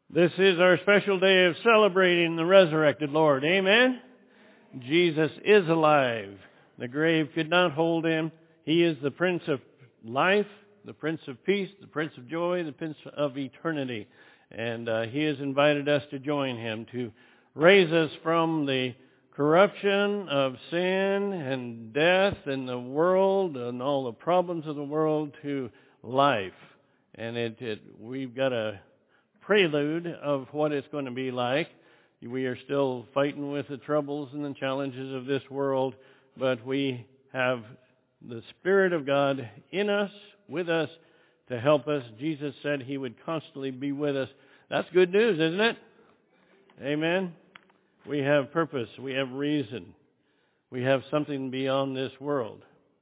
This is our special day of celebrating the resurrected Lord. Amen? Jesus is alive. The grave could not hold him. He is the Prince of life, the Prince of peace, the Prince of joy, the Prince of eternity. And He has invited us to join Him to raise us from the corruption of sin and death in the world and all the problems of the world to life. And we've got a prelude of what it's going to be like. We are still fighting with the troubles and the challenges of this world, but we have the Spirit of God in us, with us, to help us. Jesus said He would constantly be with us. That's good news, isn't it? Amen. We have purpose. We have reason. We have something beyond this world.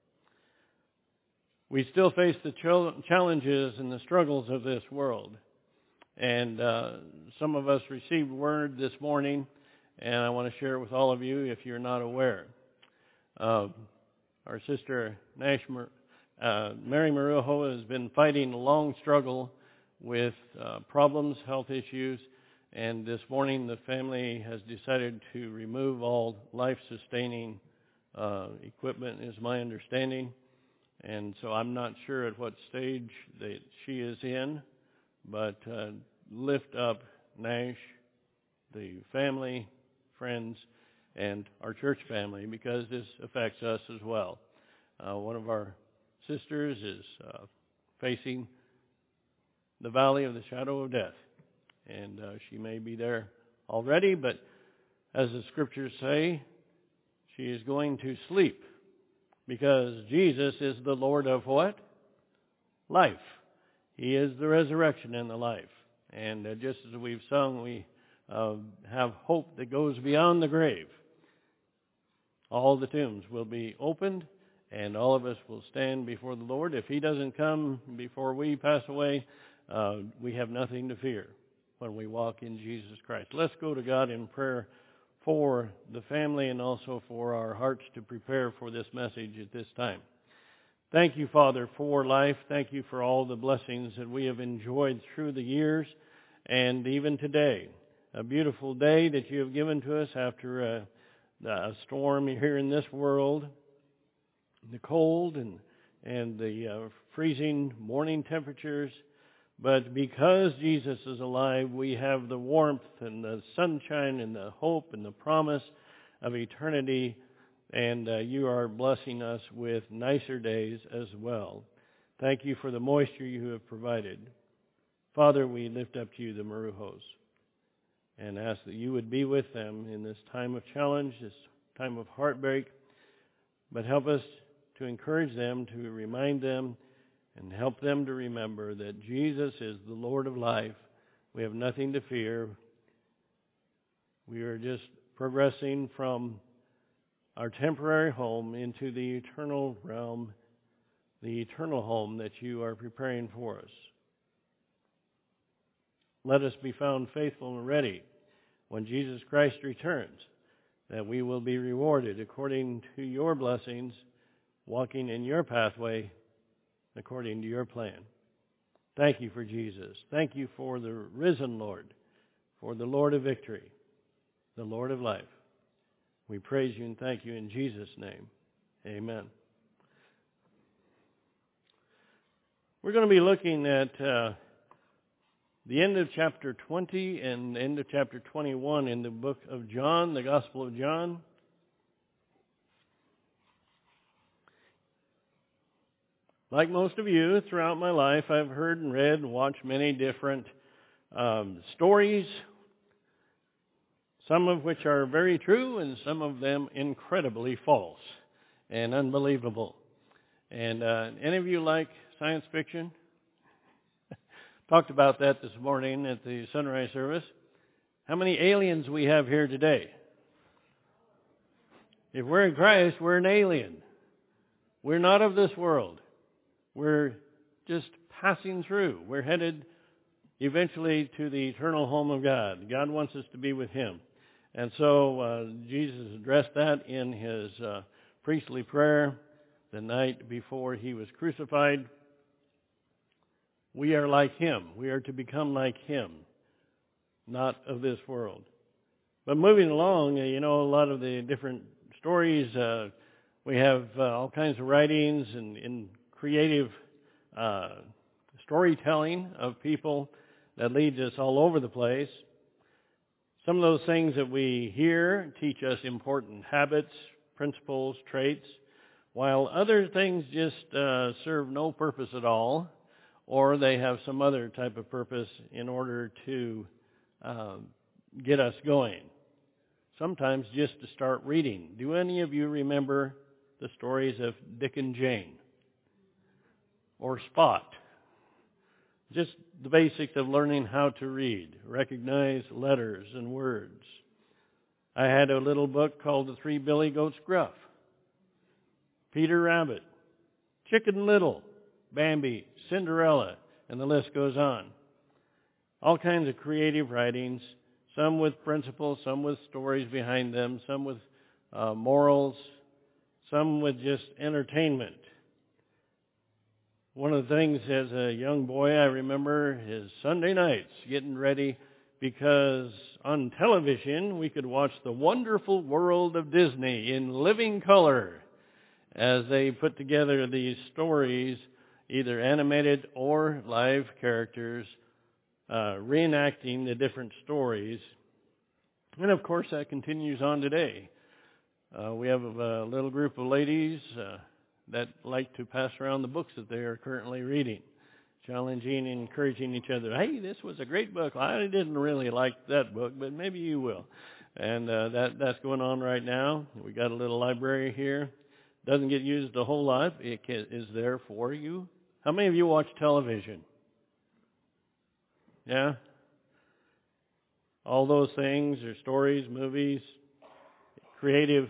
We still face the challenges and the struggles of this world. And some of us received word this morning, and I want to share it with all of you if you're not aware. Our sister Mary Marujo has been fighting a long struggle with problems, health issues, and this morning the family has decided to remove all life-sustaining equipment, is my understanding. And so I'm not sure at what stage that she is in, but lift up Nash, the family, friends, and our church family, because this affects us as well. One of our sisters is facing the valley of the shadow of death, and she may be there already, but as the scriptures say, she is going to sleep, because Jesus is the Lord of what? Life. He is the resurrection and the life. And just as we've sung, we have hope that goes beyond the grave. All the tombs will be opened, and all of us will stand before the Lord. If He doesn't come before we pass away, we have nothing to fear when we walk in Jesus Christ. Let's go to God in prayer for the family and also for our hearts to prepare for this message at this time. Thank you, Father, for life. Thank you for all the blessings that we have enjoyed through the years and even today. A beautiful day that you have given to us after a storm here in this world, the cold and the freezing morning temperatures. But because Jesus is alive, we have the warmth and the sunshine and the hope and the promise of eternity. And you are blessing us with nicer days as well. Thank you for the moisture you have provided. Father, we lift up to you the Marujos and ask that you would be with them in this time of challenge, this time of heartbreak. But help us to encourage them, to remind them, and help them to remember that Jesus is the Lord of life. We have nothing to fear. We are just progressing from our temporary home into the eternal realm, the eternal home that you are preparing for us. Let us be found faithful and ready when Jesus Christ returns, that we will be rewarded according to your blessings, walking in your pathway according to your plan. Thank you for Jesus. Thank you for the risen Lord, for the Lord of victory, the Lord of life. We praise you and thank you in Jesus' name. Amen. We're going to be looking at the end of chapter 20 and the end of chapter 21 in the book of John, the Gospel of John. Like most of you, throughout my life, I've heard and read and watched many different stories, some of which are very true and some of them incredibly false and unbelievable. And any of you like science fiction? Talked about that this morning at the sunrise service. How many aliens we have here today? If we're in Christ, we're an alien. We're not of this world. We're just passing through. We're headed eventually to the eternal home of God. God wants us to be with Him. And so Jesus addressed that in His priestly prayer the night before He was crucified. We are like Him. We are to become like Him. not of this world. But moving along, a lot of the different stories, we have all kinds of writings and creative storytelling of people that leads us all over the place. Some of those things that we hear teach us important habits, principles, traits, while other things just serve no purpose at all, or they have some other type of purpose in order to get us going. Sometimes just to start reading. Do any of you remember the stories of Dick and Jane? Or Spot? Just the basics of learning how to read, recognize letters and words. I had a little book called The Three Billy Goats Gruff, Peter Rabbit, Chicken Little, Bambi, Cinderella, and the list goes on. All kinds of creative writings, some with principles, some with stories behind them, some with morals, some with just entertainment. One of the things as a young boy I remember is Sunday nights getting ready because on television we could watch The Wonderful World of Disney in living color as they put together these stories, either animated or live characters, reenacting the different stories. And of course that continues on today. We have a little group of ladies that like to pass around the books that they are currently reading, challenging and encouraging each other. Hey, this was a great book. I didn't really like that book, but maybe you will. And that's going on right now. We got a little library here. Doesn't get used a whole lot. It is there for you. How many of you watch television? Yeah? All those things are stories, movies, creative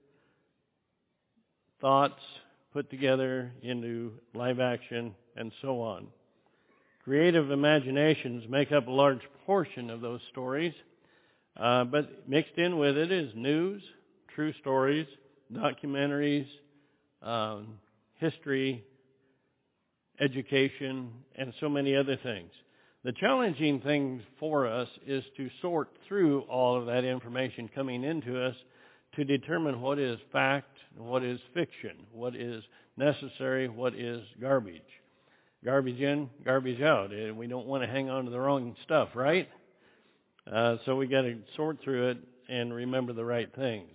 thoughts put together into live action and so on. Creative imaginations make up a large portion of those stories, but mixed in with it is news, true stories, documentaries, history, education, and so many other things. The challenging thing for us is to sort through all of that information coming into us to determine what is fact, what is fiction, what is necessary, what is garbage. Garbage in, garbage out. And we don't want to hang on to the wrong stuff, right? So we got to sort through it and remember the right things.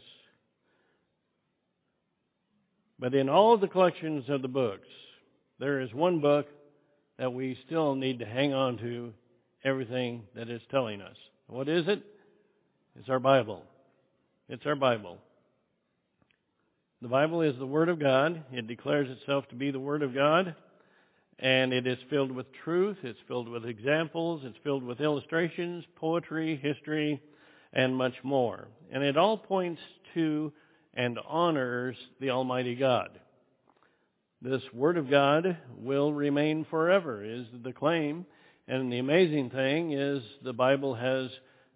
But in all of the collections of the books, there is one book that we still need to hang on to everything that it's telling us. What is it? It's our Bible. It's our Bible. The Bible is the Word of God. It declares itself to be the Word of God. And it is filled with truth. It's filled with examples. It's filled with illustrations, poetry, history, and much more. And it all points to and honors the Almighty God. This Word of God will remain forever, is the claim. And the amazing thing is the Bible has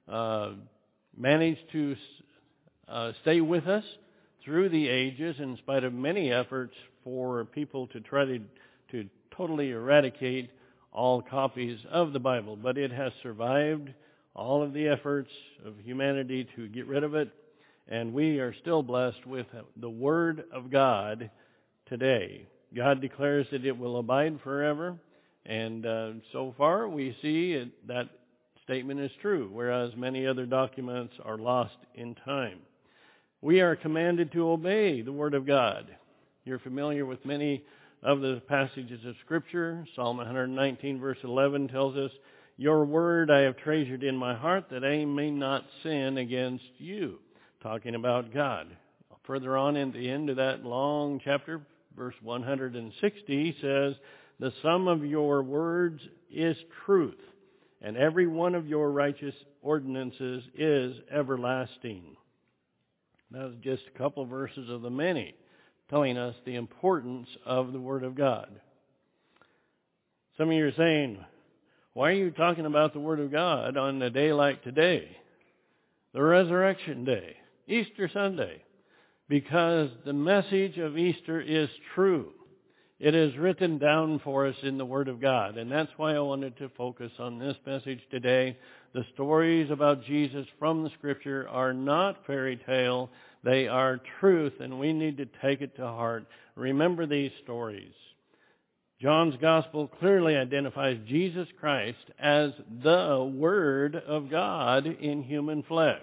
managed to stay with us through the ages in spite of many efforts for people to try to totally eradicate all copies of the Bible. But it has survived all of the efforts of humanity to get rid of it. And we are still blessed with the Word of God today. God declares that it will abide forever. And so far we see that statement is true, whereas many other documents are lost in time. We are commanded to obey the Word of God. You're familiar with many of the passages of Scripture. Psalm 119 verse 11 tells us, "Your word I have treasured in my heart that I may not sin against you." Talking about God. Further on in the end of that long chapter, verse 160 says, "The sum of your words is truth, and every one of your righteous ordinances is everlasting." That's just a couple of verses of the many telling us the importance of the Word of God. Some of you are saying, why are you talking about the Word of God on a day like today, the Resurrection Day, Easter Sunday? Because the message of Easter is true. It is written down for us in the Word of God. And that's why I wanted to focus on this message today. The stories about Jesus from the Scripture are not fairy tale. They are truth, and we need to take it to heart. Remember these stories. John's Gospel clearly identifies Jesus Christ as the Word of God in human flesh.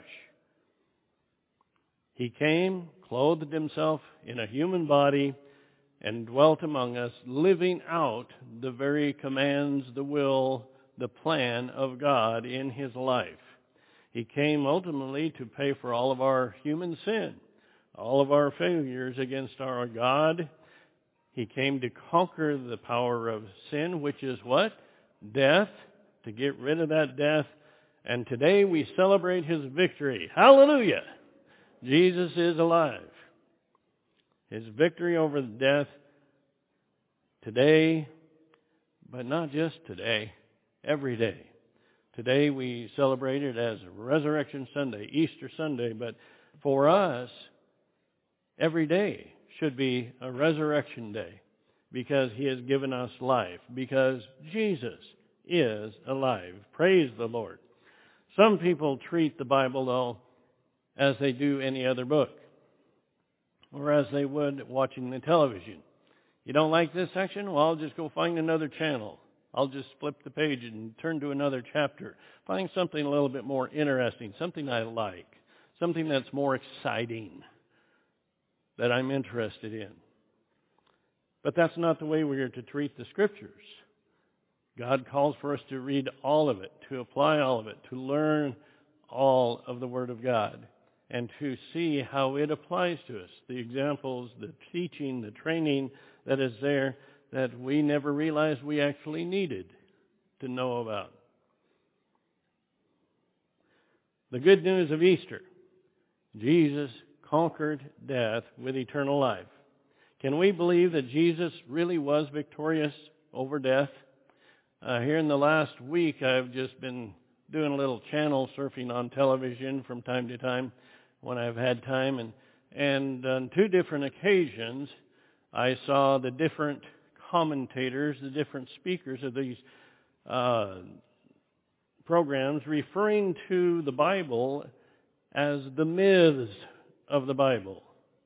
He came, clothed himself in a human body, and dwelt among us, living out the very commands, the will, the plan of God in his life. He came ultimately to pay for all of our human sin, all of our failures against our God. He came to conquer the power of sin, which is what? Death, to get rid of that death. And today we celebrate his victory. Hallelujah! Jesus is alive. His victory over death today, but not just today, every day. Today we celebrate it as Resurrection Sunday, Easter Sunday, but for us, every day should be a resurrection day because he has given us life, because Jesus is alive. Praise the Lord. Some people treat the Bible, though, as they do any other book, or as they would watching the television. You don't like this section? Well, I'll just go find another channel. I'll just flip the page and turn to another chapter. Find something a little bit more interesting, something I like, something that's more exciting, that I'm interested in. But that's not the way we are to treat the Scriptures. God calls for us to read all of it, to apply all of it, to learn all of the Word of God, and to see how it applies to us. The examples, the teaching, the training that is there that we never realized we actually needed to know about. The good news of Easter: Jesus conquered death with eternal life. Can we believe that Jesus really was victorious over death? Here in the last week, I've just been doing a little channel surfing on television from time to time when I've had time. And on two different occasions, I saw the different commentators, the different speakers of these programs referring to the Bible as the myths of the Bible.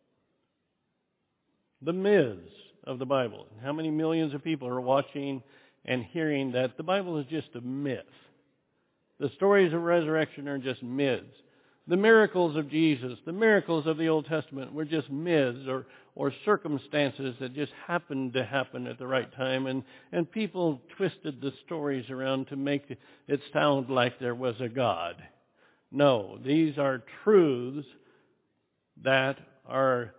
The myths of the Bible. How many millions of people are watching and hearing that the Bible is just a myth? The stories of resurrection are just myths. The miracles of Jesus, the miracles of the Old Testament were just myths or circumstances that just happened to happen at the right time. And people twisted the stories around to make it sound like there was a God. No, these are truths that are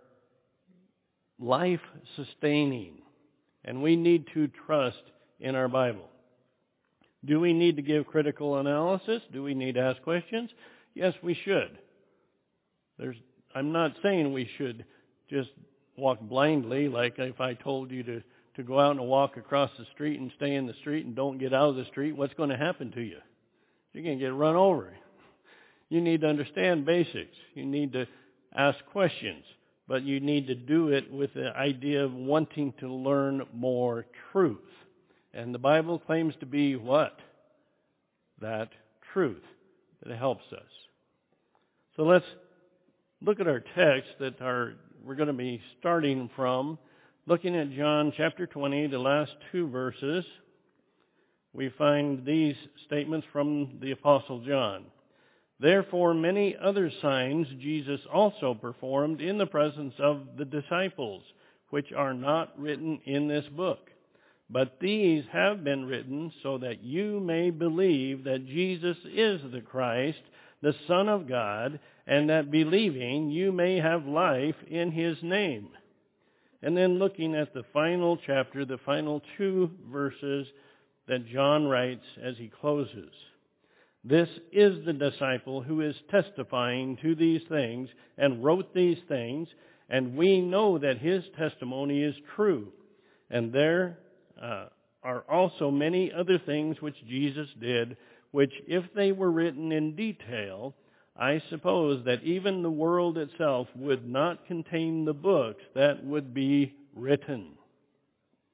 life-sustaining, and we need to trust in our Bible. Do we need to give critical analysis? Do we need to ask questions? Yes, we should. I'm not saying we should just walk blindly, like if I told you to go out and walk across the street and stay in the street and don't get out of the street, what's going to happen to you? You're going to get run over. You need to understand basics. You need to ask questions. But you need to do it with the idea of wanting to learn more truth. And the Bible claims to be what? That truth that helps us. So let's look at our text that we're going to be starting from. Looking at John chapter 20, the last two verses, we find these statements from the Apostle John. Therefore, many other signs Jesus also performed in the presence of the disciples, which are not written in this book. But these have been written so that you may believe that Jesus is the Christ, the Son of God, and that believing you may have life in his name. And then looking at the final chapter, the final two verses that John writes as he closes. This is the disciple who is testifying to these things and wrote these things, and we know that his testimony is true. And there are also many other things which Jesus did, which if they were written in detail, I suppose that even the world itself would not contain the books that would be written.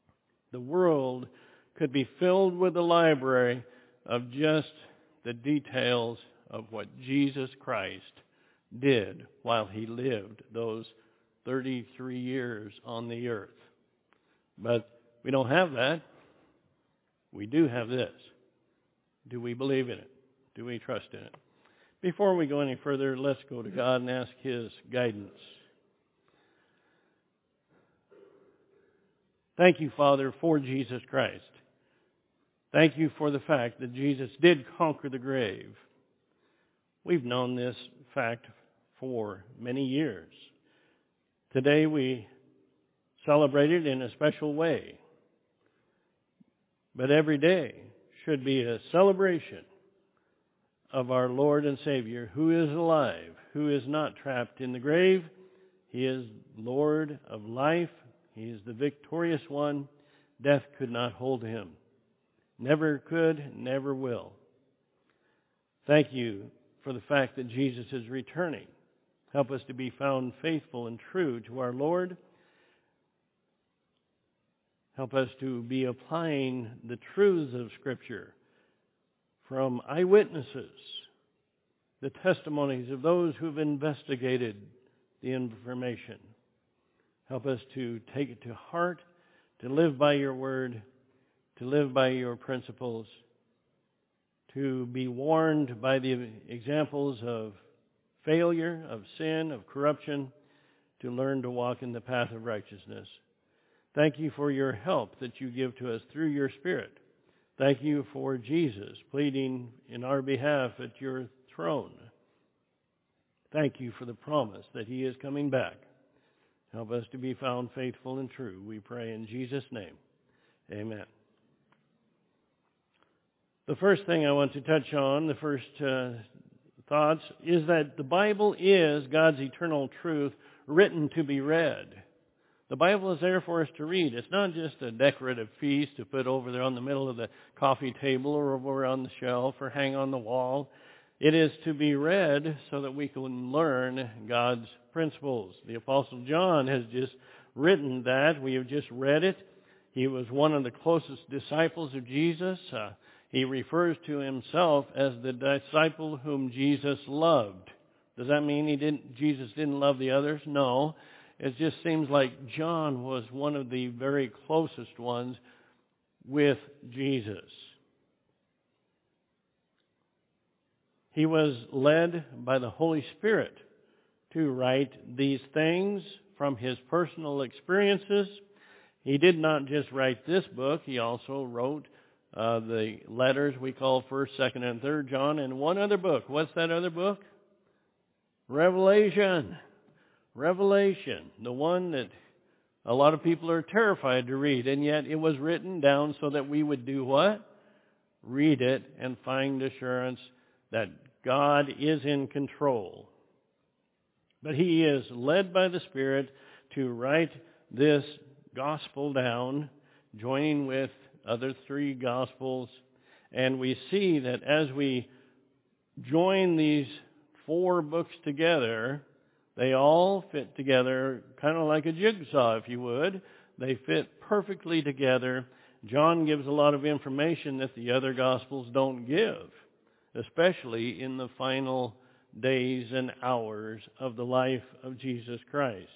the world could be filled with a library of just the details of what Jesus Christ did while he lived those 33 years on the earth. But we don't have that. We do have this. Do we believe in it? Do we trust in it? Before we go any further, let's go to God and ask his guidance. Thank you, Father, for Jesus Christ. Thank you for the fact that Jesus did conquer the grave. We've known this fact for many years. Today we celebrate it in a special way. But every day should be a celebration of our Lord and Savior, who is alive, who is not trapped in the grave. He is Lord of life. He is the victorious one. Death could not hold him. Never could, never will. Thank you for the fact that Jesus is returning. Help us to be found faithful and true to our Lord. Help us to be applying the truths of Scripture from eyewitnesses, the testimonies of those who've investigated the information. Help us to take it to heart, to live by your word, to live by your principles, to be warned by the examples of failure, of sin, of corruption, to learn to walk in the path of righteousness. Thank you for your help that you give to us through your Spirit. Thank you for Jesus pleading in our behalf at your throne. Thank you for the promise that he is coming back. Help us to be found faithful and true. We pray in Jesus' name. Amen. The first thing I want to touch on, the first thoughts, is that the Bible is God's eternal truth written to be read. The Bible is there for us to read. It's not just a decorative piece to put over there on the middle of the coffee table or over on the shelf or hang on the wall. It is to be read so that we can learn God's principles. The Apostle John has just written that. We have just read it. He was one of the closest disciples of Jesus. He refers to himself as the disciple whom Jesus loved. Does that mean Jesus didn't love the others? No. It just seems like John was one of the very closest ones with Jesus. He was led by the Holy Spirit to write these things from his personal experiences. He did not just write this book. He also wrote the letters we call 1st, 2nd, and 3rd John, and one other book. What's that other book? Revelation. Revelation, the one that a lot of people are terrified to read, and yet it was written down so that we would do what? Read it and find assurance that God is in control. But he is led by the Spirit to write this gospel down, joining with other 3 gospels, and we see that as we join these 4 books together, they all fit together kind of like a jigsaw, if you would. They fit perfectly together. John gives a lot of information that the other Gospels don't give, especially in the final days and hours of the life of Jesus Christ.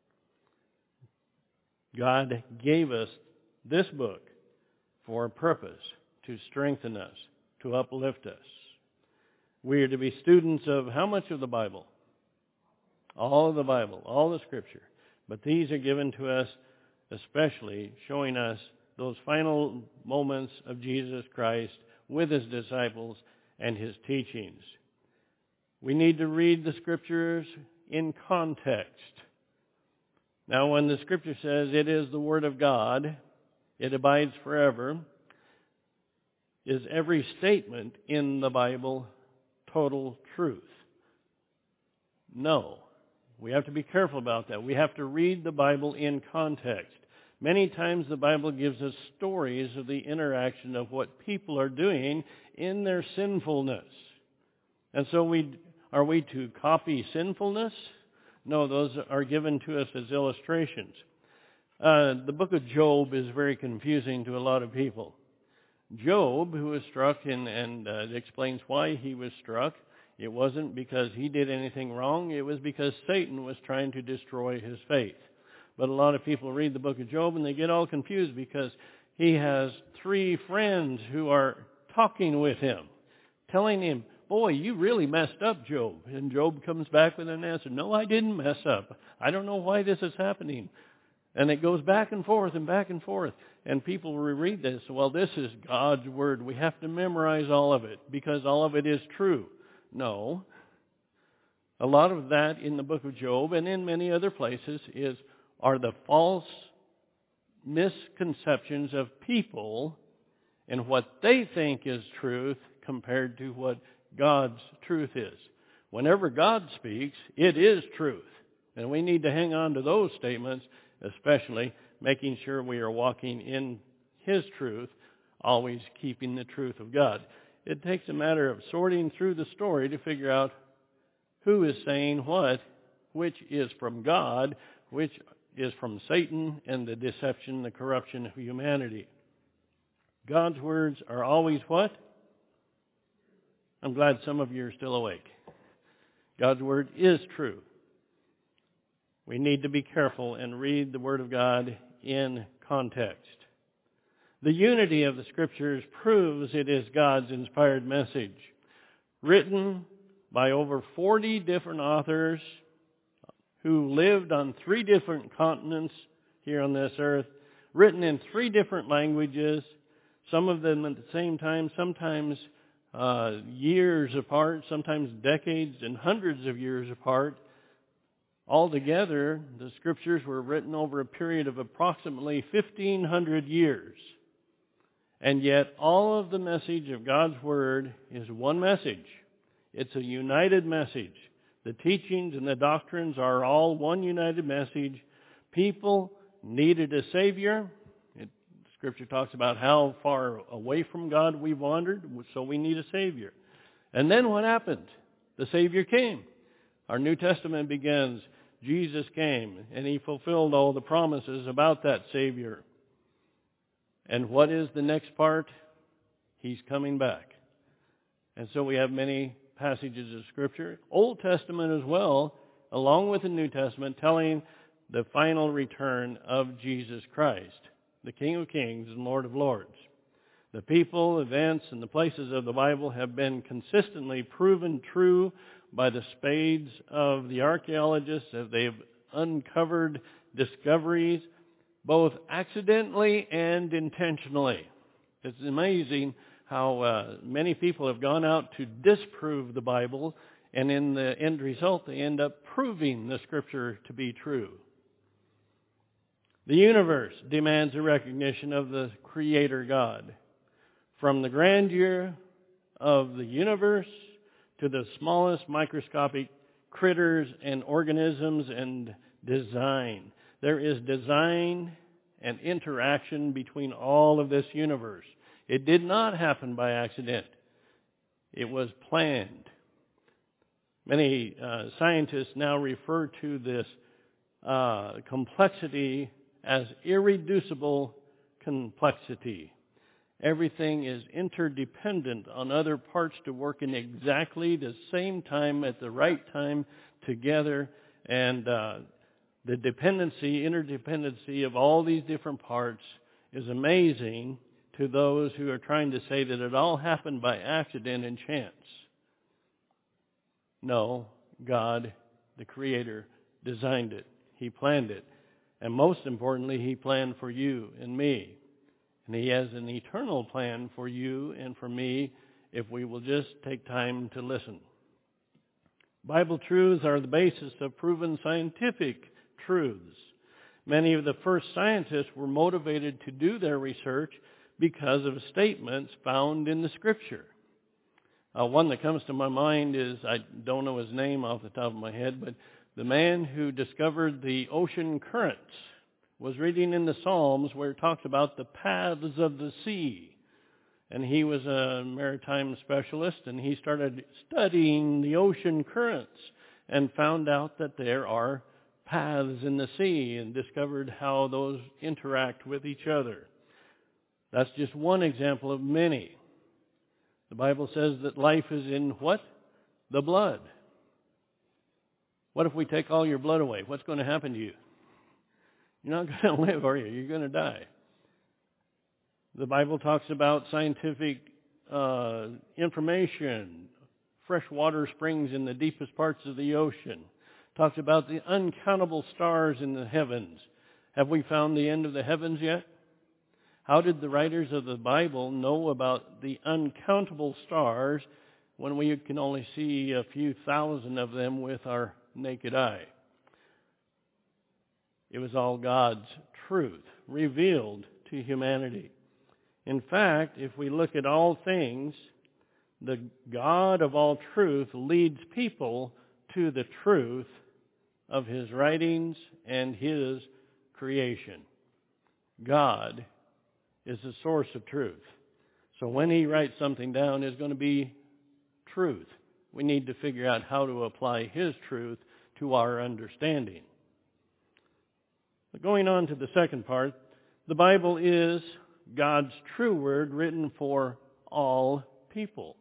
God gave us this book for a purpose, to strengthen us, to uplift us. We are to be students of how much of the Bible? All of the Bible, all the Scripture. But these are given to us especially showing us those final moments of Jesus Christ with his disciples and his teachings. We need to read the Scriptures in context. Now, when the Scripture says it is the Word of God, it abides forever, is every statement in the Bible total truth? No. We have to be careful about that. We have to read the Bible in context. Many times the Bible gives us stories of the interaction of what people are doing in their sinfulness. And so are we to copy sinfulness? No, those are given to us as illustrations. The book of Job is very confusing to a lot of people. Job, who was struck, and it explains why he was struck. It wasn't because he did anything wrong. It was because Satan was trying to destroy his faith. But a lot of people read the book of Job and they get all confused because he has 3 friends who are talking with him, telling him, boy, you really messed up, Job. And Job comes back with an answer, no, I didn't mess up. I don't know why this is happening. And it goes back and forth and back and forth. And people reread this, well, this is God's word. We have to memorize all of it because all of it is true. No. A lot of that in the book of Job and in many other places are the false misconceptions of people and what they think is truth compared to what God's truth is. Whenever God speaks, it is truth. And we need to hang on to those statements, especially making sure we are walking in His truth, always keeping the truth of God. It takes a matter of sorting through the story to figure out who is saying what, which is from God, which is from Satan, and the deception, the corruption of humanity. God's words are always what? I'm glad some of you are still awake. God's word is true. We need to be careful and read the Word of God in context. The unity of the Scriptures proves it is God's inspired message, written by over 40 different authors who lived on 3 different continents here on this earth, written in 3 different languages, some of them at the same time, sometimes years apart, sometimes decades and hundreds of years apart. Altogether, the Scriptures were written over a period of approximately 1,500 years. And yet, all of the message of God's Word is one message. It's a united message. The teachings and the doctrines are all one united message. People needed a Savior. Scripture talks about how far away from God we wandered, so we need a Savior. And then what happened? The Savior came. Our New Testament begins, Jesus came, and He fulfilled all the promises about that Savior. And what is the next part? He's coming back. And so we have many passages of Scripture, Old Testament as well, along with the New Testament, telling the final return of Jesus Christ, the King of Kings and Lord of Lords. The people, events, and the places of the Bible have been consistently proven true by the spades of the archaeologists as they've uncovered discoveries, both accidentally and intentionally. It's amazing how many people have gone out to disprove the Bible, and in the end result, they end up proving the Scripture to be true. The universe demands a recognition of the Creator God. From the grandeur of the universe to the smallest microscopic critters and organisms and design. There is design and interaction between all of this universe. It did not happen by accident. It was planned. Many scientists now refer to this complexity as irreducible complexity. Everything is interdependent on other parts to work in exactly the same time at the right time together. And the interdependency of all these different parts is amazing to those who are trying to say that it all happened by accident and chance. No, God, the Creator, designed it. He planned it. And most importantly, He planned for you and me. And He has an eternal plan for you and for me if we will just take time to listen. Bible truths are the basis of proven scientific truths. Many of the first scientists were motivated to do their research because of statements found in the Scripture. One that comes to my mind is, I don't know his name off the top of my head, but the man who discovered the ocean currents was reading in the Psalms where it talks about the paths of the sea. And he was a maritime specialist, and he started studying the ocean currents and found out that there are paths in the sea and discovered how those interact with each other. That's just one example of many. The Bible says that life is in what? The blood. What if we take all your blood away? What's going to happen to you? You're not going to live, are you? You're going to die. The Bible talks about scientific information, freshwater springs in the deepest parts of the ocean. Talks about the uncountable stars in the heavens. Have we found the end of the heavens yet? How did the writers of the Bible know about the uncountable stars when we can only see a few thousand of them with our naked eye? It was all God's truth revealed to humanity. In fact, if we look at all things, the God of all truth leads people to the truth of His writings and His creation. God is the source of truth. So when He writes something down, it's going to be truth. We need to figure out how to apply His truth to our understanding. But going on to the second part, the Bible is God's true word written for all people.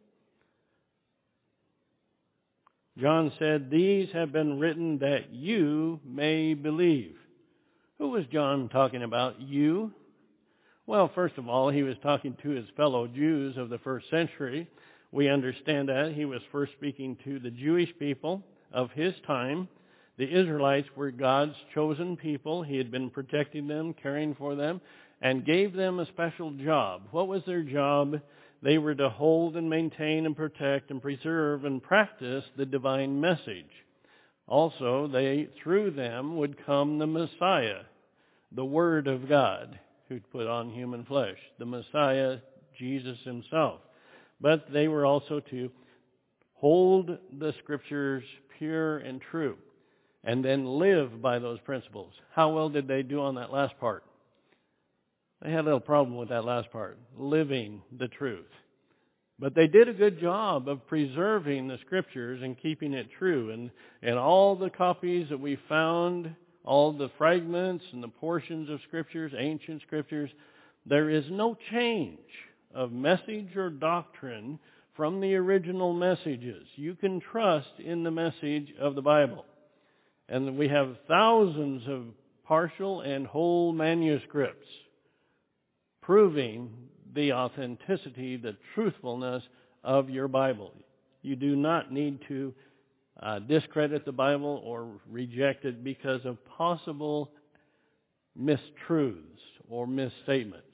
John said, "These have been written that you may believe." Who was John talking about? You? Well, first of all, he was talking to his fellow Jews of the first century. We understand that. He was first speaking to the Jewish people of his time. The Israelites were God's chosen people. He had been protecting them, caring for them, and gave them a special job. What was their job? They were to hold and maintain and protect and preserve and practice the divine message. Also, through them would come the Messiah, the Word of God, who'd put on human flesh, the Messiah, Jesus Himself. But they were also to hold the Scriptures pure and true, and then live by those principles. How well did they do on that last part? They had a little problem with that last part, living the truth. But they did a good job of preserving the Scriptures and keeping it true. And all the copies that we found, all the fragments and the portions of Scriptures, ancient Scriptures, there is no change of message or doctrine from the original messages. You can trust in the message of the Bible. And we have thousands of partial and whole manuscripts proving the authenticity, the truthfulness of your Bible. You do not need to discredit the Bible or reject it because of possible mistruths or misstatements.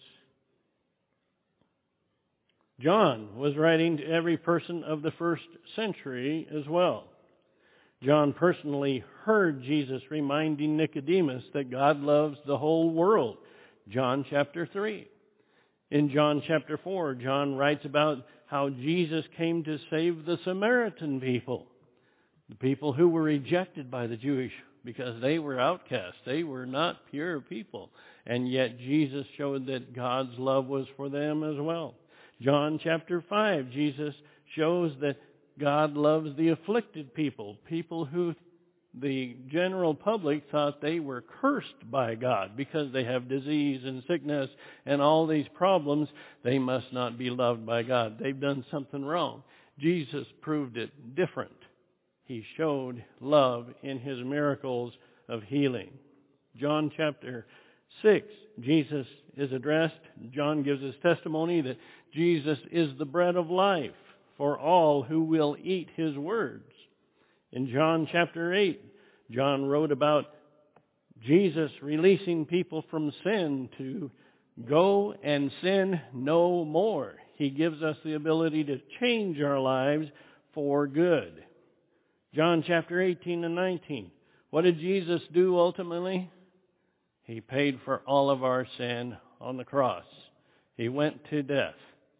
John was writing to every person of the first century as well. John personally heard Jesus reminding Nicodemus that God loves the whole world. John chapter 3. In John chapter 4, John writes about how Jesus came to save the Samaritan people, the people who were rejected by the Jewish because they were outcasts. They were not pure people. And yet Jesus showed that God's love was for them as well. John chapter 5, Jesus shows that God loves the afflicted people, people who the general public thought they were cursed by God because they have disease and sickness and all these problems. They must not be loved by God. They've done something wrong. Jesus proved it different. He showed love in His miracles of healing. John chapter 6, Jesus is addressed. John gives his testimony that Jesus is the bread of life for all who will eat His words. In John chapter 8, John wrote about Jesus releasing people from sin to go and sin no more. He gives us the ability to change our lives for good. John chapter 18 and 19. What did Jesus do ultimately? He paid for all of our sin on the cross. He went to death.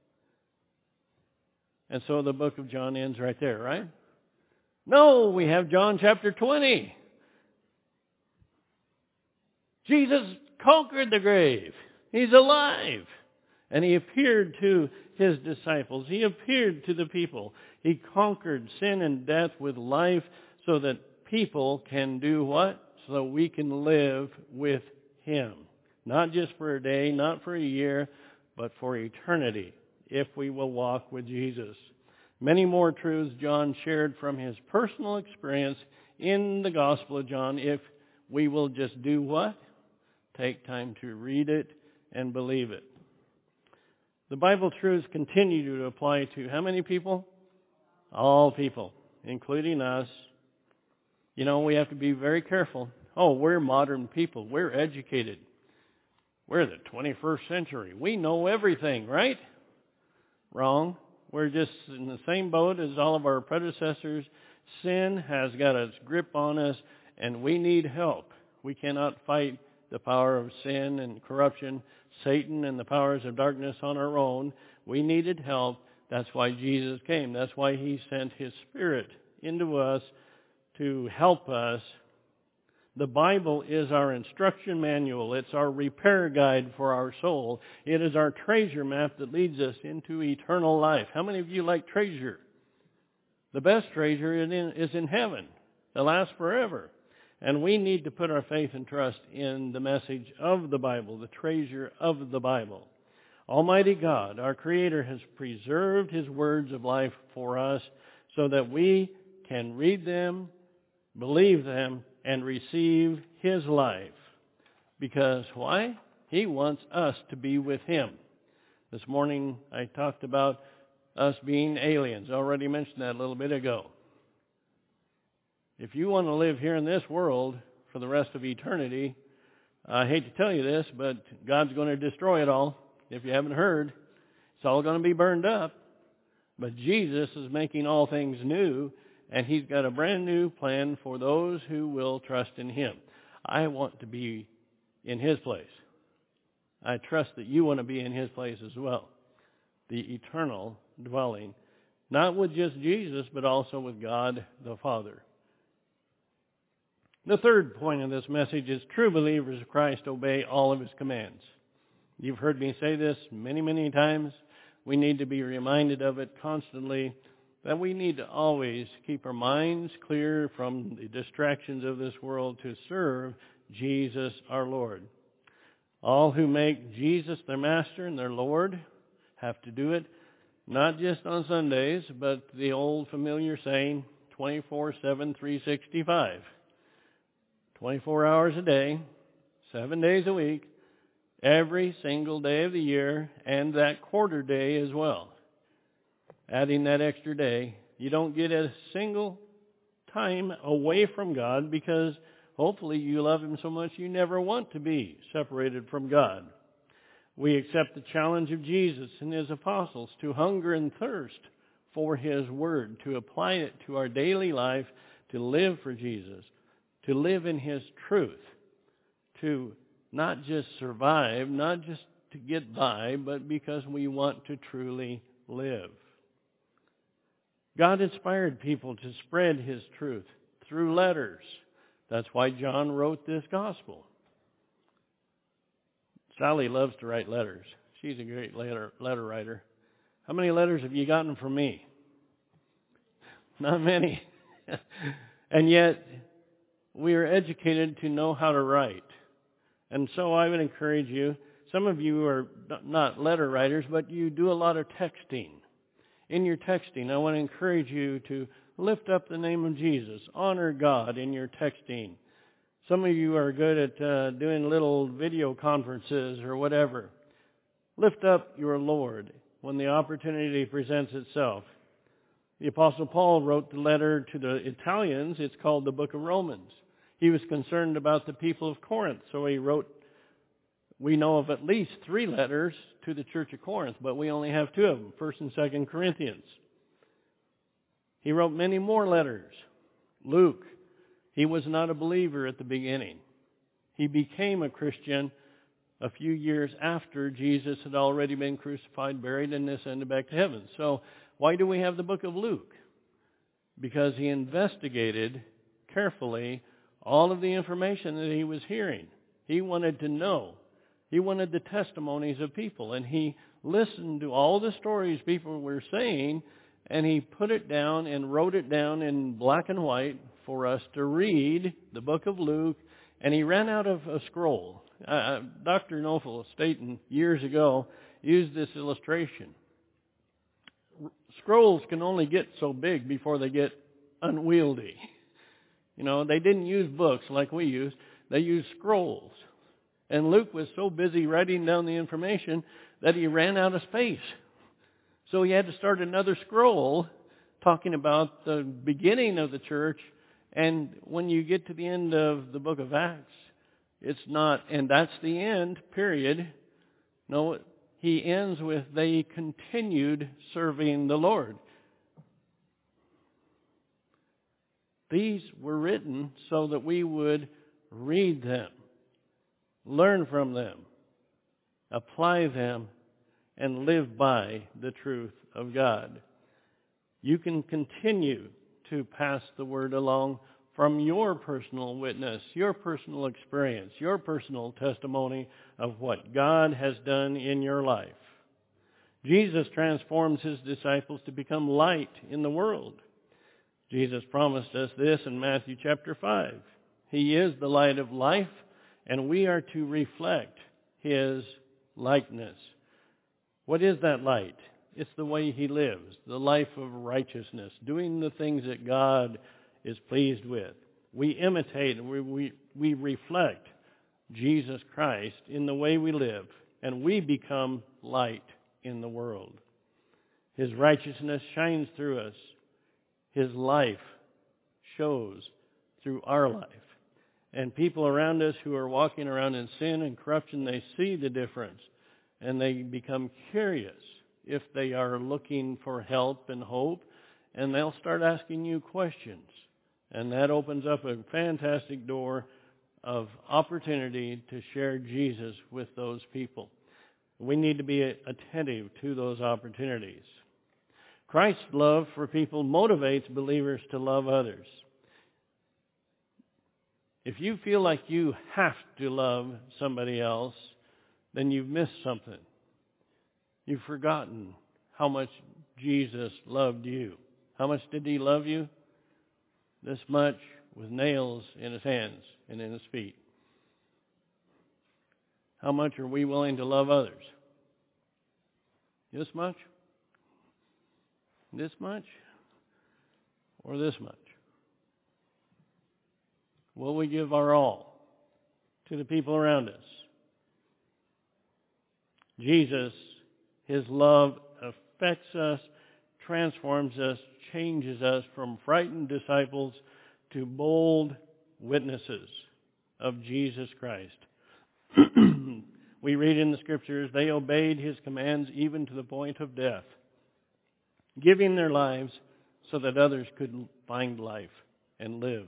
And so the book of John ends right there, right? No, we have John chapter 20. Jesus conquered the grave. He's alive. And He appeared to His disciples. He appeared to the people. He conquered sin and death with life so that people can do what? so that we can live with Him. Not just for a day, not for a year, but for eternity, if we will walk with Jesus. Many more truths John shared from his personal experience in the Gospel of John, if we will just do what? Take time to read it and believe it. The Bible truths continue to apply to how many people? All people, including us. You know, we have to be very careful. Oh, we're modern people. We're educated. We're the 21st century. We know everything, right? Wrong. We're just in the same boat as all of our predecessors. Sin has got its grip on us, and we need help. We cannot fight the power of sin and corruption, Satan and the powers of darkness on our own. We needed help. That's why Jesus came. That's why He sent His Spirit into us to help us. The Bible is our instruction manual. It's our repair guide for our soul. It is our treasure map that leads us into eternal life. How many of you like treasure? The best treasure is in heaven. It lasts forever. And we need to put our faith and trust in the message of the Bible, the treasure of the Bible. Almighty God, our Creator, has preserved His words of life for us so that we can read them, believe them, and receive His life. Because why? He wants us to be with Him. This morning I talked about us being aliens. I already mentioned that a little bit ago. If you want to live here in this world for the rest of eternity, I hate to tell you this, but God's going to destroy it all. If you haven't heard, it's all going to be burned up. But Jesus is making all things new, and He's got a brand new plan for those who will trust in Him. I want to be in His place. I trust that you want to be in His place as well. The eternal dwelling, not with just Jesus, but also with God the Father. The third point of this message is true believers of Christ obey all of His commands. You've heard me say this many, many times. We need to be reminded of it constantly, that we need to always keep our minds clear from the distractions of this world to serve Jesus our Lord. All who make Jesus their master and their Lord have to do it, not just on Sundays, but the old familiar saying, 24/7, 365. 24 hours a day, 7 days a week, every single day of the year, and that quarter day as well. Adding that extra day, you don't get a single time away from God because hopefully you love Him so much you never want to be separated from God. We accept the challenge of Jesus and His apostles to hunger and thirst for His Word, to apply it to our daily life, to live for Jesus, to live in His truth, to not just survive, not just to get by, but because we want to truly live. God inspired people to spread His truth through letters. That's why John wrote this gospel. Sally loves to write letters. She's a great letter writer. How many letters have you gotten from me? Not many. And yet, we are educated to know how to write. And so I would encourage you, some of you are not letter writers, but you do a lot of texting. In your texting, I want to encourage you to lift up the name of Jesus. Honor God in your texting. Some of you are good at doing little video conferences or whatever. Lift up your Lord when the opportunity presents itself. The Apostle Paul wrote the letter to the Italians. It's called the Book of Romans. He was concerned about the people of Corinth, so he wrote, we know of at least 3 letters to the church of Corinth, but we only have 2 of them, 1st and 2nd Corinthians. He wrote many more letters. Luke, he was not a believer at the beginning. He became a Christian a few years after Jesus had already been crucified, buried, and ascended back to heaven. So why do we have the book of Luke? Because he investigated carefully all of the information that he was hearing. He wanted to know. He wanted the testimonies of people, and he listened to all the stories people were saying, and he put it down and wrote it down in black and white for us to read the book of Luke and he ran out of a scroll. Dr. Knofel Staten years ago used this illustration. Scrolls can only get so big before they get unwieldy. You know, they didn't use books like we use. They used scrolls. And Luke was so busy writing down the information that he ran out of space. So he had to start another scroll talking about the beginning of the church. And when you get to the end of the book of Acts, it's not, and that's the end, period. No, he ends with, they continued serving the Lord. These were written so that we would read them, learn from them, apply them, and live by the truth of God. You can continue to pass the word along from your personal witness, your personal experience, your personal testimony of what God has done in your life. Jesus transforms his disciples to become light in the world. Jesus promised us this in Matthew chapter 5. He is the light of life, and we are to reflect his likeness. What is that light? It's the way he lives, the life of righteousness, doing the things that God is pleased with. We imitate and we reflect Jesus Christ in the way we live, and we become light in the world. His righteousness shines through us. His life shows through our life. And people around us who are walking around in sin and corruption, they see the difference, and they become curious if they are looking for help and hope, and they'll start asking you questions. And that opens up a fantastic door of opportunity to share Jesus with those people. We need to be attentive to those opportunities. Christ's love for people motivates believers to love others. If you feel like you have to love somebody else, then you've missed something. You've forgotten how much Jesus loved you. How much did he love you? This much, with nails in his hands and in his feet. How much are we willing to love others? This much? This much? Or this much? Will we give our all to the people around us? Jesus, his love affects us, transforms us, changes us from frightened disciples to bold witnesses of Jesus Christ. We read in the Scriptures, they obeyed his commands even to the point of death, giving their lives so that others could find life and live.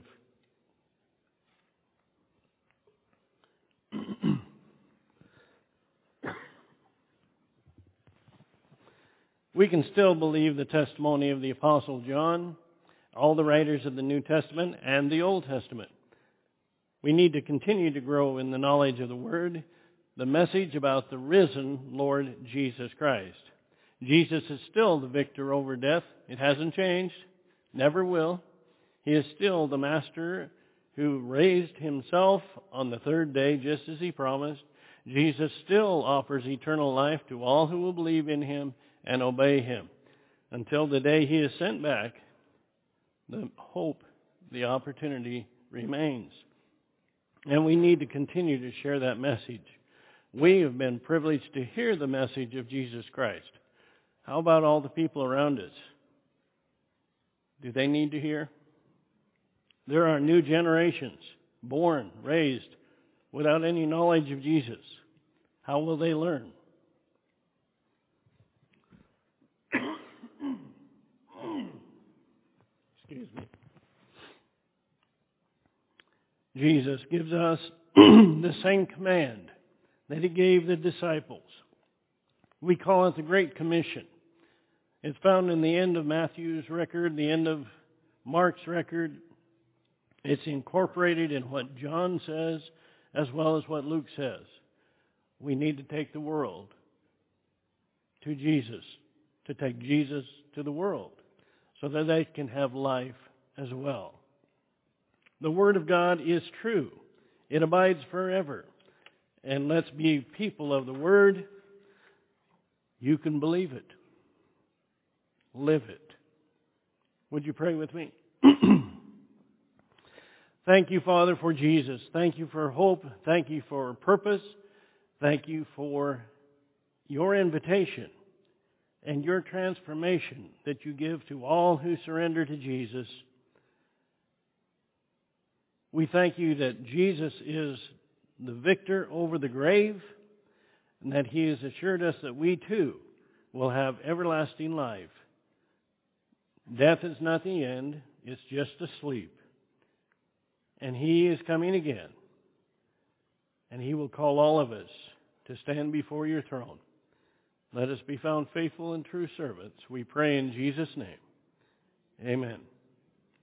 We can still believe the testimony of the Apostle John, all the writers of the New Testament and the Old Testament. We need to continue to grow in the knowledge of the Word, the message about the risen Lord Jesus Christ. Jesus is still the victor over death. It hasn't changed, never will. He is still the Master who raised himself on the third day, just as he promised. Jesus still offers eternal life to all who will believe in him and obey him. Until the day he is sent back, the hope, the opportunity remains. And we need to continue to share that message. We have been privileged to hear the message of Jesus Christ. How about all the people around us? Do they need to hear? There are new generations born, raised, without any knowledge of Jesus. How will they learn? Excuse me. Jesus gives us the same command that he gave the disciples. We call it the Great Commission. It's found in the end of Matthew's record, the end of Mark's record. It's incorporated in what John says as well as what Luke says. We need to take the world to Jesus, to take Jesus to the world so that they can have life as well. The Word of God is true. It abides forever. And let's be people of the Word. You can believe it. Live it. Would you pray with me? Thank you, Father, for Jesus. Thank you for hope. Thank you for purpose. Thank you for your invitation and your transformation that you give to all who surrender to Jesus. We thank you that Jesus is the victor over the grave, and that He has assured us that we too will have everlasting life. Death is not the end, it's just a sleep. And He is coming again, and He will call all of us to stand before your throne. Let us be found faithful and true servants. We pray in Jesus' name. Amen.